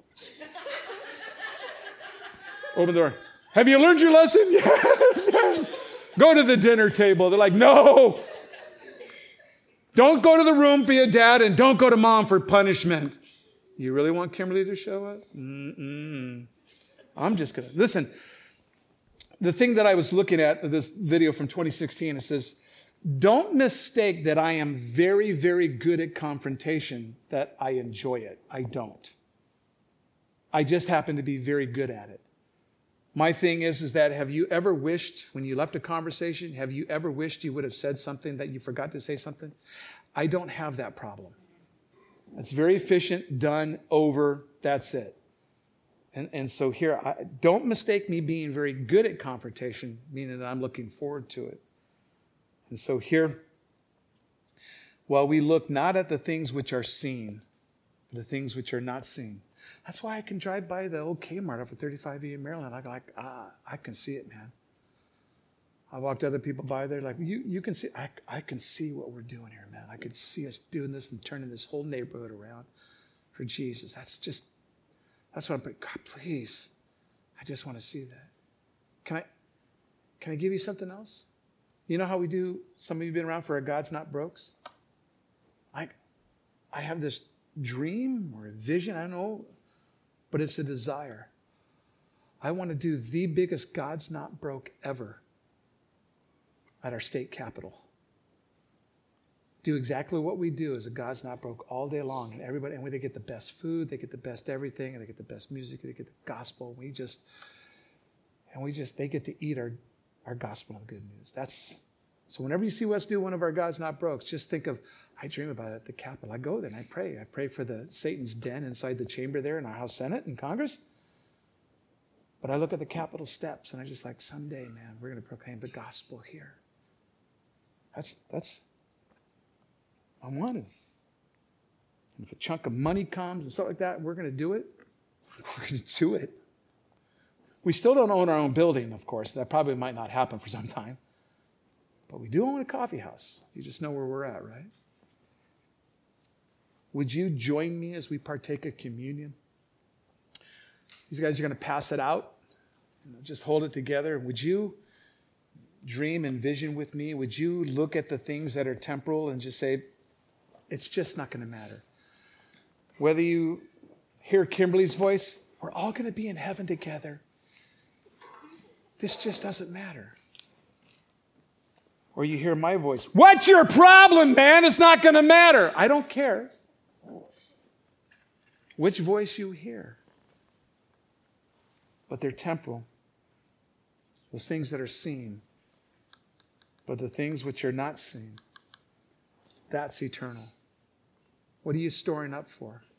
Open the door. Have you learned your lesson? Yes. Go to the dinner table. They're like, no. Don't go to the room for your dad, and don't go to mom for punishment. You really want Kimberly to show up? I'm just going to... Listen, the thing that I was looking at, this video from 2016, it says, don't mistake that I am very, very good at confrontation, that I enjoy it. I don't. I just happen to be very good at it. My thing is that have you ever wished, when you left a conversation, have you ever wished you would have said something that you forgot to say something? I don't have that problem. It's very efficient, done, over, that's it. And so here, don't mistake me being very good at confrontation, meaning that I'm looking forward to it. And so here, while we look not at the things which are seen, but the things which are not seen. That's why I can drive by the old Kmart up at 35E in Maryland. I'm like, I can see it, man. I walked other people by there, like, you can see, I can see what we're doing here, man. I could see us doing this and turning this whole neighborhood around for Jesus. That's what I'm praying. God, please, I just want to see that. Can I give you something else? You know how we do, some of you have been around for a God's Not Brokes? I have this dream or a vision, I don't know, but it's a desire. I want to do the biggest God's Not Broke ever at our state capitol. Do exactly what we do as a God's Not Broke all day long. And everybody, and they get the best food, they get the best everything, and they get the best music, they get the gospel. They get to eat our gospel of good news. So whenever you see us do one of our God's Not Brokes, just think of, I dream about it at the Capitol. I go there and I pray. I pray for the Satan's den inside the chamber there in our House Senate and Congress. But I look at the Capitol steps and I just like, someday, man, we're going to proclaim the gospel here. That's I want it. And if a chunk of money comes and stuff like that, we're going to do it. We're going to do it. We still don't own our own building, of course. That probably might not happen for some time. But we do own a coffee house. You just know where we're at, right? Would you join me as we partake of communion? These guys are going to pass it out. Just hold it together. Would you dream and vision with me? Would you look at the things that are temporal and just say, it's just not going to matter? Whether you hear Kimberly's voice, we're all going to be in heaven together. This just doesn't matter. Or you hear my voice, what's your problem, man? It's not going to matter. I don't care which voice you hear. But they're temporal. Those things that are seen. But the things which are not seen, that's eternal. What are you storing up for?